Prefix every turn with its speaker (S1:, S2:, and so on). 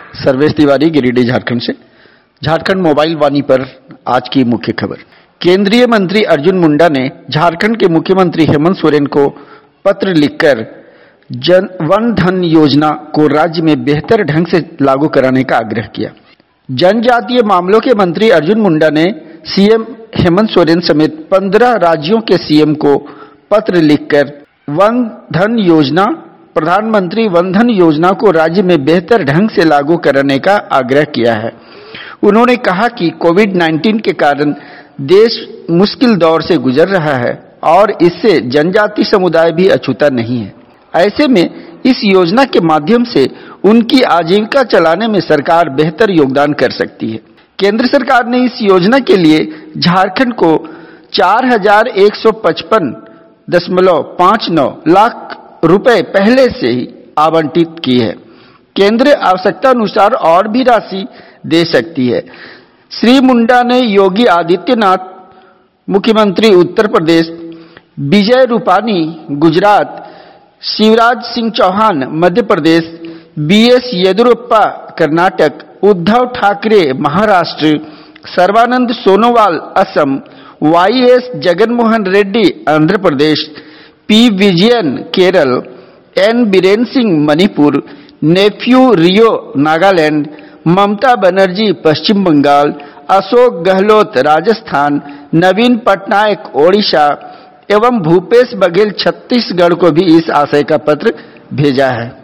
S1: सर्वेश तिवारी, गिरिडीह, झारखंड से। झारखंड मोबाइल वाणी पर आज की मुख्य खबर। केंद्रीय मंत्री अर्जुन मुंडा ने झारखंड के मुख्यमंत्री हेमंत सोरेन को पत्र लिखकर वन धन योजना को राज्य में बेहतर ढंग से लागू कराने का आग्रह किया। जनजातीय मामलों के मंत्री अर्जुन मुंडा ने सीएम हेमंत सोरेन समेत 15 राज्यों के सीएम को पत्र लिखकर वन धन योजना, प्रधानमंत्री वन धन योजना को राज्य में बेहतर ढंग से लागू करने का आग्रह किया है। उन्होंने कहा कि कोविड-19 के कारण देश मुश्किल दौर से गुजर रहा है और इससे जनजातीय समुदाय भी अछूता नहीं है। ऐसे में इस योजना के माध्यम से उनकी आजीविका चलाने में सरकार बेहतर योगदान कर सकती है। केंद्र सरकार ने इस योजना के लिए झारखंड को 4155.59 लाख रुपए पहले से ही आवंटित की है। केंद्र आवश्यकता अनुसार और भी राशि दे सकती है। श्री मुंडा ने योगी आदित्यनाथ, मुख्यमंत्री Uttar Pradesh, Vijay Rupani Gujarat, Shivraj Singh Chouhan Madhya Pradesh, BS Yediyurappa Karnataka, Uddhav Thackeray Maharashtra, Sarbananda Sonowal Assam, YS Jaganmohan Reddy Andhra Pradesh, P Vijayan Kerala, N Biren Singh Manipur, Neiphiu Rio Nagaland, Mamata Banerjee Paschim Bengal, Ashok Gehlot Rajasthan, Naveen Patnaik Odisha एवं भूपेश बघेल छत्तीसगढ़ को भी इस आशय का पत्र भेजा है।